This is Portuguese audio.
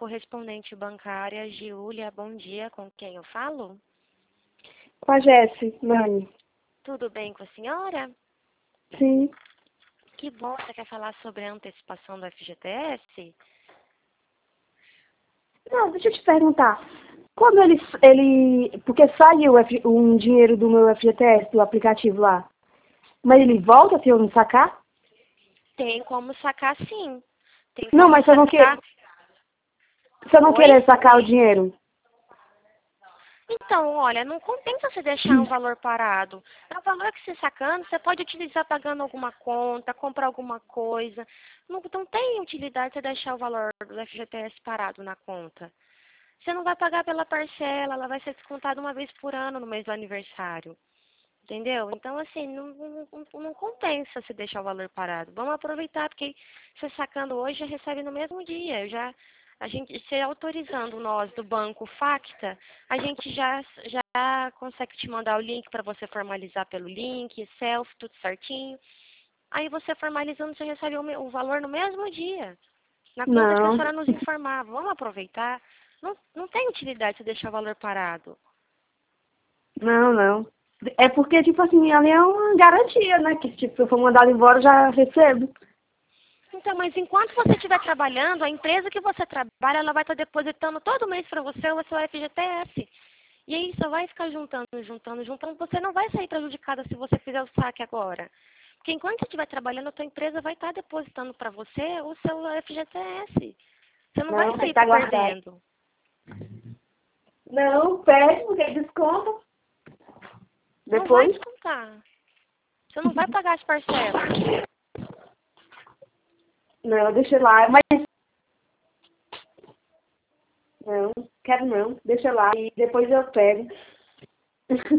correspondente bancária, Giulia. Bom dia, com quem eu falo? Com a Jessi, Nani. Tudo bem com a senhora? Sim. Que bom, você quer falar sobre a antecipação do FGTS? Não, deixa eu te perguntar. Quando porque saiu um dinheiro do meu FGTS, do aplicativo lá, mas ele volta se eu não sacar? Tem como sacar, sim. Tem Não, como mas se eu não, sacar. se eu não Oi? querer sacar o dinheiro. Então, olha, não compensa você deixar um valor parado. É o valor que você sacando, você pode utilizar pagando alguma conta, comprar alguma coisa. Não tem utilidade você deixar o valor do FGTS parado na conta. Você não vai pagar pela parcela, ela vai ser descontada uma vez por ano no mês do aniversário. Entendeu? Então, assim, não compensa você deixar o valor parado. Vamos aproveitar, porque você sacando hoje, já recebe no mesmo dia. Você autorizando nós do banco Facta, a gente já consegue te mandar o link para você formalizar pelo link, self, tudo certinho. Aí você formalizando, você recebe o valor no mesmo dia. Na conta que a Não, senhora nos informar. Vamos aproveitar. Não tem utilidade você deixar o valor parado. não. É porque, tipo assim, ali é uma garantia, né? Que, tipo, se eu for mandado embora, eu já recebo. Então, mas enquanto você estiver trabalhando, a empresa que você trabalha, ela vai estar depositando todo mês para você o seu FGTS. E aí só vai ficar juntando. Você não vai sair prejudicada se você fizer o saque agora. Porque enquanto você estiver trabalhando, a sua empresa vai estar depositando para você o seu FGTS. Você não vai Não, tem que sair estar guardado. perdendo. Não, pede, porque desconta. Não vai Depois. descontar. Você não vai pagar as parcelas. Não, deixa lá. Mas não, quero não. Deixa lá e depois eu pego.